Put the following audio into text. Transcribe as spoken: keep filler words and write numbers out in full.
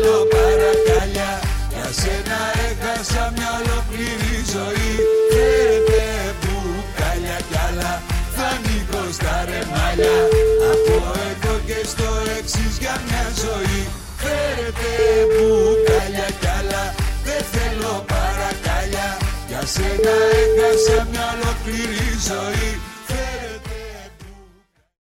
θέλω παρακάλια, για σένα έχασα μια ολόκληρη ζωή. Φέρετε μπουκάλια κι άλλα, θα ανήκω στα ρεμάλια, από εδώ και στο εξής για μια ζωή. Φέρετε μπουκάλια κι άλλα, δεν θέλω παρακάλια, για σένα έχασα μια ολόκληρη ζωή.